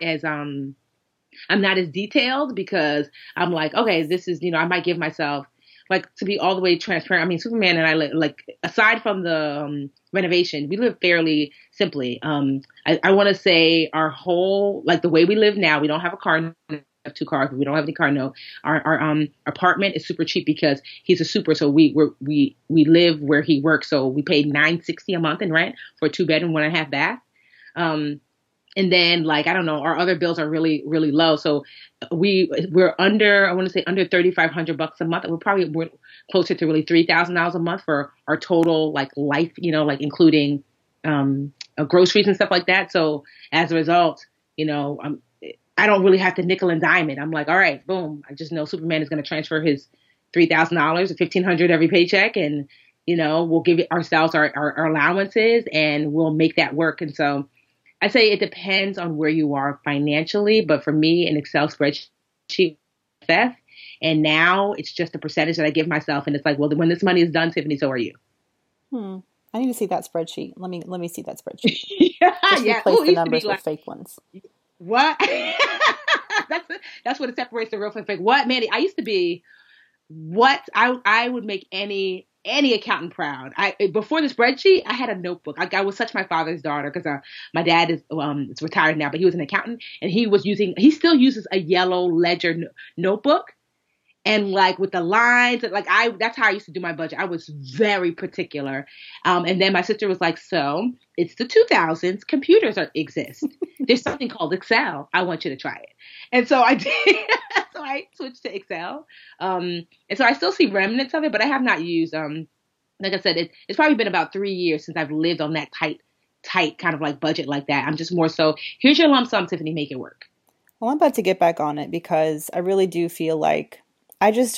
I'm not as detailed, because I'm like, okay, this is, I might give myself, like, to be all the way transparent. I mean, Superman and I live, like, aside from the renovation, we live fairly simply. I want to say our whole, like, the way we live now, we don't have a car, we have two cars, but we don't have any car note. Our apartment is super cheap because he's a super, so we live where he works, so we paid $960 a month in rent for a 2 bedroom, 1.5 bath. And then, like, I don't know, our other bills are really, really low. So we're under, I want to say under $3,500 a month. We're closer to really $3,000 a month for our total, like, life, like including groceries and stuff like that. So as a result, I don't really have to nickel and dime it. I'm like, all right, boom. I just know Superman is going to transfer his $3,000 or $1,500 every paycheck, and we'll give it ourselves our allowances, and we'll make that work. And so I say it depends on where you are financially, but for me, an Excel spreadsheet, theft, and now it's just a percentage that I give myself, and it's like, well, when this money is done, Tiffany, so are you. I need to see that spreadsheet. Let me see that spreadsheet. yeah, Just yeah. replace Ooh, it the used to be numbers with like, fake ones. what? That's what separates the real from fake. What, Mandy? I used to be what I would make any accountant proud. Before the spreadsheet, I had a notebook. I was such my father's daughter, because my dad is retired now, but he was an accountant, and he still uses a yellow ledger notebook. And like with the lines, like that's how I used to do my budget. I was very particular. And then my sister was like, so it's the 2000s. Computers exist. There's something called Excel. I want you to try it. And so I did. So I switched to Excel. And so I still see remnants of it, but I have not used, like I said, it's probably been about 3 years since I've lived on that tight kind of like budget like that. I'm just more so, here's your lump sum, Tiffany, make it work. Well, I'm about to get back on it, because I really do feel like it just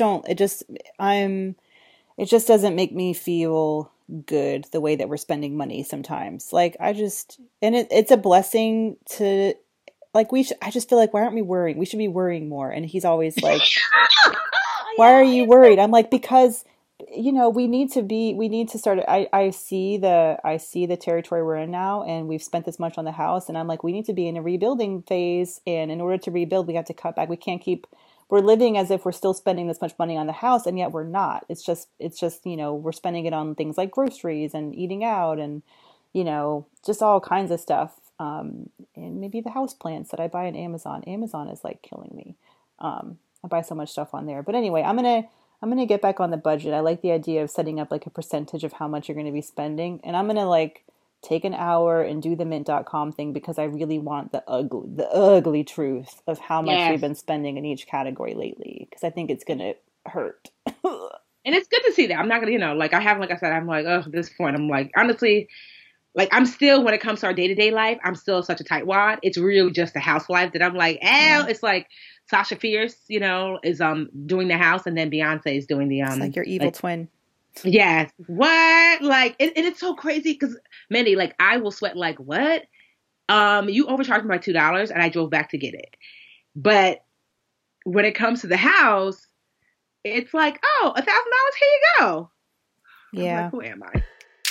doesn't make me feel good the way that we're spending money sometimes. Like it's a blessing to, like, I just feel like, why aren't we worrying? We should be worrying more. And he's always like, why are you worried? I'm like, because, we need to start. I see the territory we're in now, and we've spent this much on the house. And I'm like, we need to be in a rebuilding phase. And in order to rebuild, we have to cut back. We can't we're living as if we're still spending this much money on the house, and yet we're not. It's just, we're spending it on things like groceries and eating out and, just all kinds of stuff. And maybe the house plants that I buy on Amazon. Amazon is like killing me. I buy so much stuff on there. But anyway, I'm I'm gonna get back on the budget. I like the idea of setting up like a percentage of how much you're gonna be spending, and I'm gonna like take an hour and do the mint.com thing because I really want the ugly truth of how much we've Yes. been spending in each category lately because I think it's gonna hurt. And it's good to see that. I'm not gonna, like I haven't, like I said, I'm like, oh, at this point, I'm like, honestly, like I'm still, when it comes to our day to day life, I'm still such a tightwad. It's really just the housewife that I'm like, Yeah. it's like Sasha Fierce, is doing the house, and then Beyonce is doing the It's like your evil like, twin. yes, what, like, and it's so crazy because Mandy, like, I will sweat like, what? You overcharged me by $2, and I drove back to get it. But when it comes to the house, it's like, oh, $1,000, here you go. I'm Yeah. like, who am I?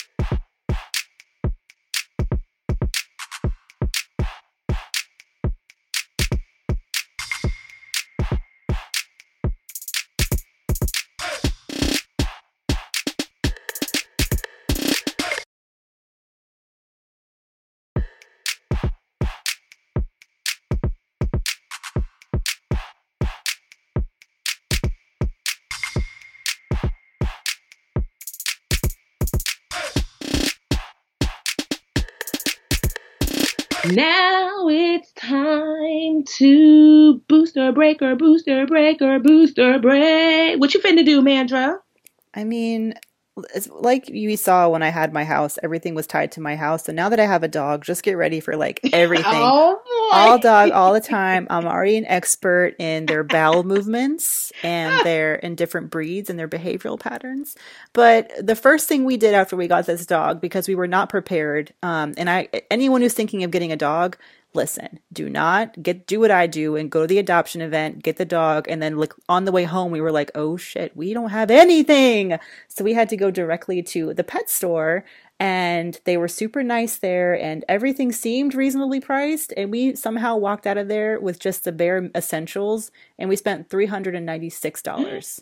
Now it's time to booster breaker, booster breaker, booster break. What you finna do, Mandra? I mean, it's like you saw when I had my house, everything was tied to my house. So now that I have a dog, just get ready for like everything. Oh All boy. dog, all the time. I'm already an expert in their bowel movements and their in different breeds and their behavioral patterns. But the first thing we did after we got this dog, because we were not prepared, anyone who's thinking of getting a dog, listen, do what I do and go to the adoption event, get the dog, and then like on the way home we were like, oh shit, we don't have anything. So we had to go directly to the pet store, and they were super nice there, and everything seemed reasonably priced, and we somehow walked out of there with just the bare essentials, and we spent $396.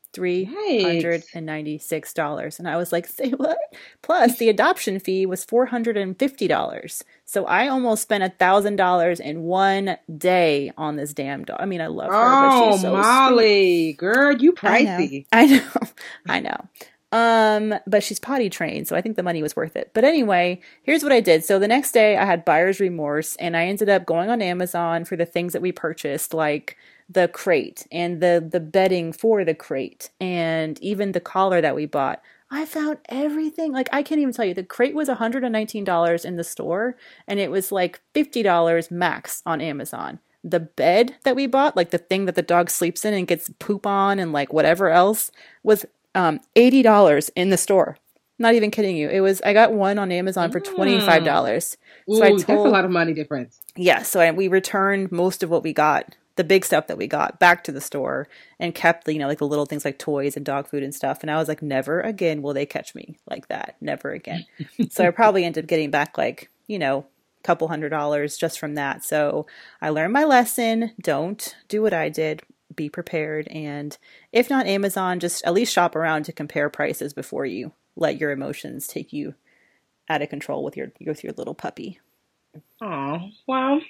$396. And I was like, say what? Plus the adoption fee was $450. So I almost spent $1,000 in one day on this damn dog. I mean, I love her, but she's so Molly, sweet. girl, you pricey. I know. I know. But she's potty trained, so I think the money was worth it. But anyway, here's what I did. So the next day I had buyer's remorse, and I ended up going on Amazon for the things that we purchased, like the crate and the bedding for the crate and even the collar that we bought. I found everything. Like, I can't even tell you. The crate was $119 in the store, and it was like $50 max on Amazon. The bed that we bought, like the thing that the dog sleeps in and gets poop on and like whatever else, was $80 in the store. Not even kidding you. I got one on Amazon for $25. Ooh, So that's a lot of money difference. Yeah, so we returned most of what we got, the big stuff that we got, back to the store and kept the, like the little things like toys and dog food and stuff. And I was like, never again will they catch me like that. Never again. So I probably ended up getting back like, a couple $100 just from that. So I learned my lesson. Don't do what I did. Be prepared. And if not Amazon, just at least shop around to compare prices before you let your emotions take you out of control with your little puppy. Oh, well,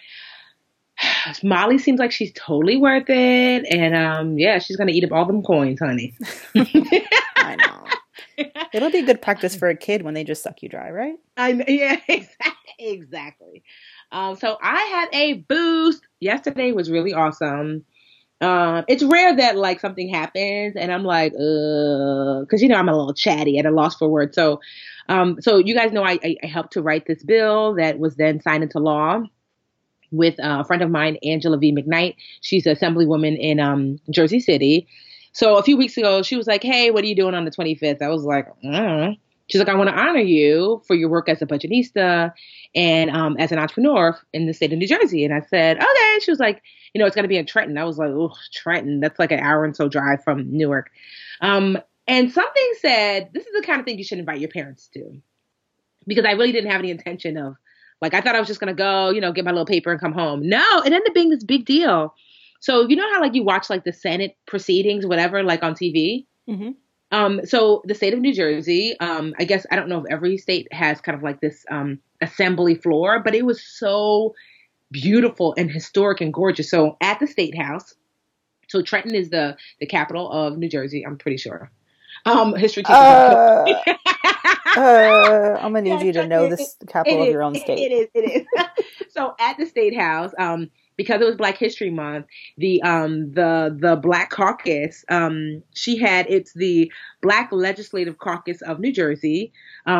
Molly seems like she's totally worth it. And yeah, she's going to eat up all them coins, honey. I know. It'll be good practice for a kid when they just suck you dry, right? Yeah, exactly. So I had a boost. Yesterday was really awesome. It's rare that like something happens and I'm like, because I'm a little chatty at a loss for words. So you guys know I helped to write this bill that was then signed into law with a friend of mine, Angela V. McKnight. She's an assemblywoman in Jersey City. So a few weeks ago, she was like, hey, what are you doing on the 25th? I was like, She's like, I want to honor you for your work as a budgetista and as an entrepreneur in the state of New Jersey. And I said, okay. She was like, it's going to be in Trenton. I was like, oh, Trenton. That's like an hour and so drive from Newark. And something said, this is the kind of thing you should invite your parents to. Because I really didn't have any intention of, like, I thought I was just going to go, get my little paper and come home. No, it ended up being this big deal. So you know how like you watch like the Senate proceedings, whatever, like on TV? Mm-hmm. So the state of New Jersey, I guess, I don't know if every state has kind of like this assembly floor, but it was so beautiful and historic and gorgeous. So at the State House, So Trenton is the capital of New Jersey, I'm pretty sure. History teachers Uh, I'm gonna need yeah, you to know this it capital of is. your own state. It is. So at the State House, because it was Black History Month, the Black Caucus, it's the Black Legislative Caucus of New Jersey.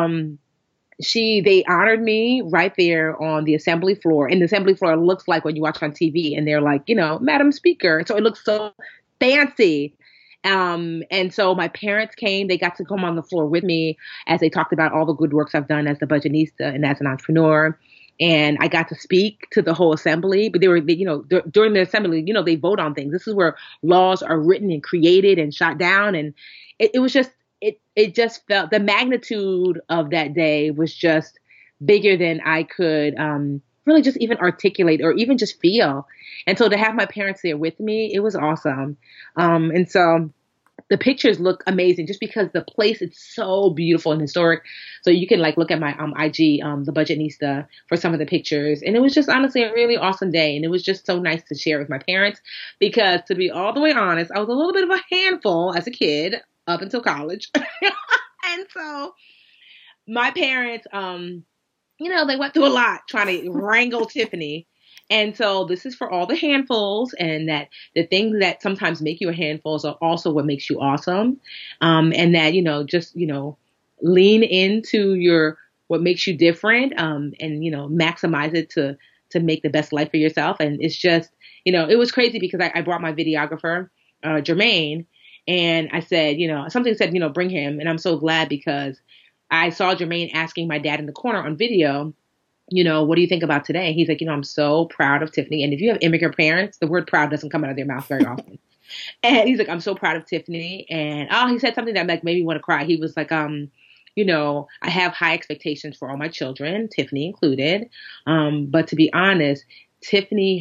They honored me right there on the assembly floor, and the assembly floor looks like when you watch on TV, and they're like, Madam Speaker. So it looks so fancy. And so my parents came, they got to come on the floor with me as they talked about all the good works I've done as the budgetista and as an entrepreneur. And I got to speak to the whole assembly, but during the assembly, they vote on things. This is where laws are written and created and shot down. And it was just, it just felt, the magnitude of that day was just bigger than I could, really just even articulate or even just feel. And so to have my parents there with me, it was awesome. And so the pictures look amazing just because the place is so beautiful and historic. So you can look at my IG, the Budgetnista, for some of the pictures. And it was just honestly a really awesome day. And it was just so nice to share with my parents because, to be all the way honest, I was a little bit of a handful as a kid up until college. And so my parents, they went through a lot trying to wrangle Tiffany. And so this is for all the handfuls, and that the things that sometimes make you a handful are also what makes you awesome. And that, just, lean into what makes you different, and, maximize it to make the best life for yourself. And it's just, it was crazy because I brought my videographer, Jermaine, and I said, something said, bring him. And I'm so glad because I saw Jermaine asking my dad in the corner on video, what do you think about today? He's like, I'm so proud of Tiffany. And if you have immigrant parents, the word proud doesn't come out of their mouth very often. And he's like, I'm so proud of Tiffany. And he said something that made me want to cry. He was like, I have high expectations for all my children, Tiffany included. But to be honest, Tiffany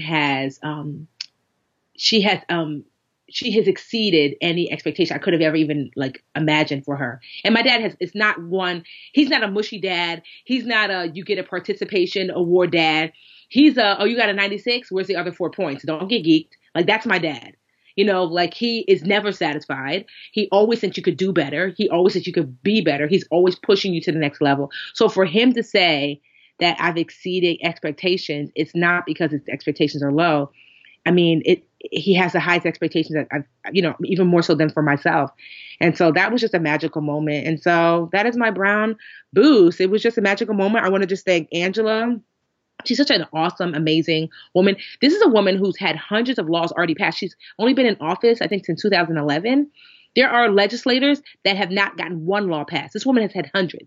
she has exceeded any expectation I could have ever even imagined for her. And my dad he's not a mushy dad. He's not you get a participation award dad. He's you got a 96? Where's the other 4 points? Don't get geeked. That's my dad. He is never satisfied. He always thinks you could do better. He always thinks you could be better. He's always pushing you to the next level. So for him to say that I've exceeded expectations, it's not because his expectations are low. I mean, he has the highest expectations that I've, even more so than for myself. And so that was just a magical moment. And so that is my Brown boost. It was just a magical moment. I want to just thank Angela. She's such an awesome, amazing woman. This is a woman who's had hundreds of laws already passed. She's only been in office, I think, since 2011. There are legislators that have not gotten one law passed. This woman has had hundreds.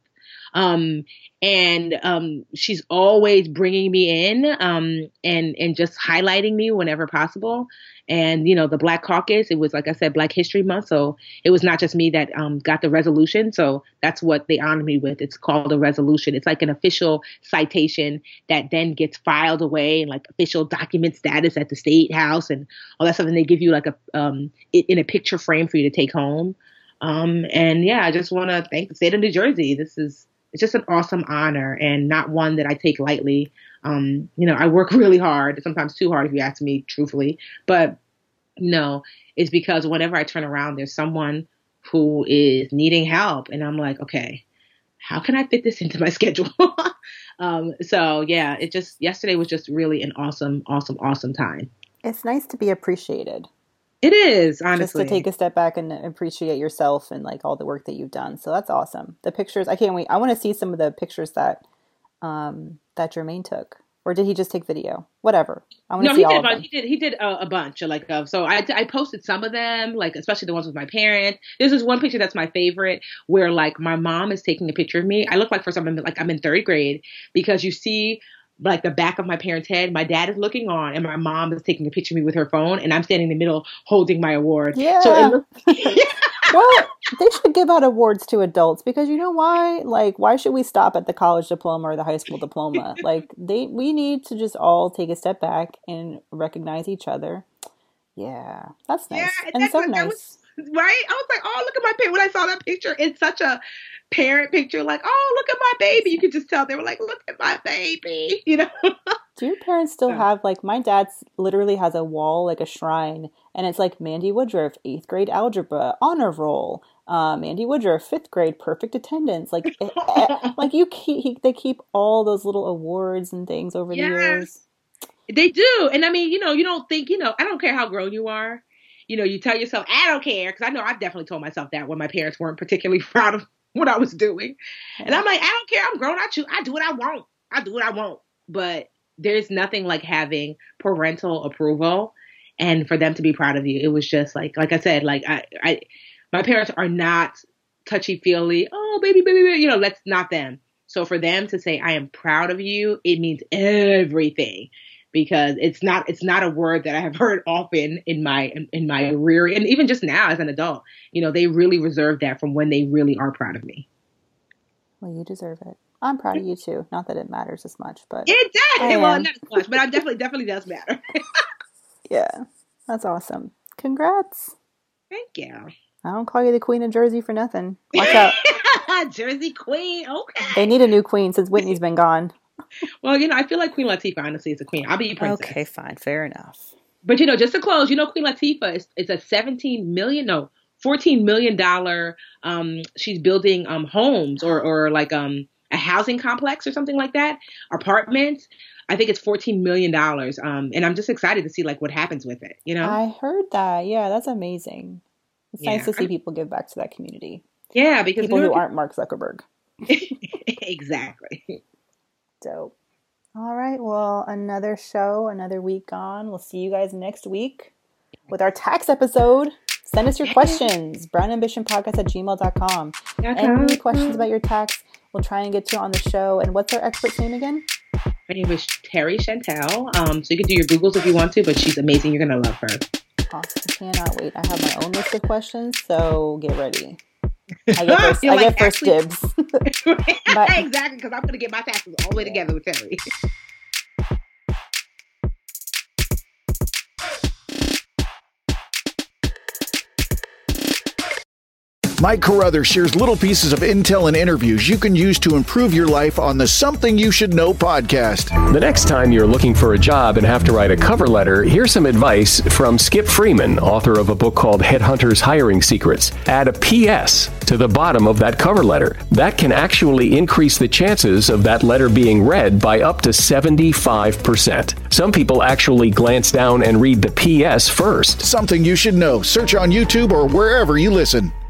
And she's always bringing me in, and just highlighting me whenever possible. And, the Black Caucus, it was, like I said, Black History Month. So it was not just me that, got the resolution. So that's what they honored me with. It's called a resolution. It's like an official citation that then gets filed away in official document status at the State House and all that stuff. And they give you in a picture frame for you to take home. And yeah, I just want to thank the state of New Jersey. It's just an awesome honor and not one that I take lightly. I work really hard, sometimes too hard if you ask me truthfully, but it's because whenever I turn around, there's someone who is needing help. And I'm like, okay, how can I fit this into my schedule? So yeah, yesterday was just really an awesome, awesome, awesome time. It's nice to be appreciated. It is, honestly. Just to take a step back and appreciate yourself and all the work that you've done. So that's awesome. The pictures, I can't wait. I want to see some of the pictures that Jermaine took. Or did he just take video? Whatever. I want to see all of them. He did a bunch so I posted some of them, especially the ones with my parents. There's this one picture that's my favorite where my mom is taking a picture of me. I look for something I'm in third grade because you see the back of my parents' head, my dad is looking on and my mom is taking a picture of me with her phone and I'm standing in the middle holding my award. Yeah. So well, they should give out awards to adults because you know why? Why should we stop at the college diploma or the high school diploma? We need to just all take a step back and recognize each other. Yeah, that's nice. Yeah, and so nice. Right? I was like, oh, look at my parent. When I saw that picture, it's such a parent picture. Oh, look at my baby. You could just tell they were like, look at my baby. Do your parents still have my dad's literally has a wall, a shrine, And it's like Mandy Woodruff, 8th grade algebra, honor roll. Mandy Woodruff, 5th grade, perfect attendance. Like, like they keep all those little awards and things over the years. They do. And I mean, you don't think, I don't care how grown you are. You tell yourself, I don't care. Because I know I've definitely told myself that when my parents weren't particularly proud of what I was doing. And I'm like, I don't care. I'm grown. I do what I want. I do what I want. But there's nothing like having parental approval and for them to be proud of you. It was just like I said, like my parents are not touchy-feely. Oh, baby, that's not them. So for them to say, I am proud of you, it means everything, because it's not a word that I have heard often in my career. And even just now as an adult, they really reserve that from when they really are proud of me. Well, you deserve it. I'm proud of you too. Not that it matters as much, but it does. Well, not as much, but I definitely does matter. Yeah, that's awesome. Congrats. Thank you. I don't call you the Queen of Jersey for nothing. Watch out. Jersey Queen. Okay. They need a new queen since Whitney's been gone. Well, I feel like Queen Latifah honestly is a queen. I'll be your princess. Okay, fine, fair enough. But just to close, Queen Latifah is a $14 million. She's building homes or like a housing complex or something like that, apartments. I think it's $14 million. And I'm just excited to see like what happens with it. I heard that. Yeah, that's amazing. It's nice to see people give back to that community. Yeah, because people who aren't Mark Zuckerberg. Exactly. Dope. All right. Well, another show, another week gone. We'll see you guys next week with our tax episode. Send us your questions. brownambitionpodcast@gmail.com. Any questions about your tax, we'll try and get to on the show. And what's our expert's name again? Her name is Terry Chantel. So you can do your Googles if you want to, but she's amazing. You're going to love her. Awesome. I cannot wait. I have my own list of questions, so get ready. I get first dibs. Exactly, because I'm going to get my taxes all the way together with Terry. Mike Carruthers shares little pieces of intel and interviews you can use to improve your life on the Something You Should Know podcast. The next time you're looking for a job and have to write a cover letter, here's some advice from Skip Freeman, author of a book called Headhunters Hiring Secrets. Add a PS to the bottom of that cover letter. That can actually increase the chances of that letter being read by up to 75%. Some people actually glance down and read the PS first. Something You Should Know. Search on YouTube or wherever you listen.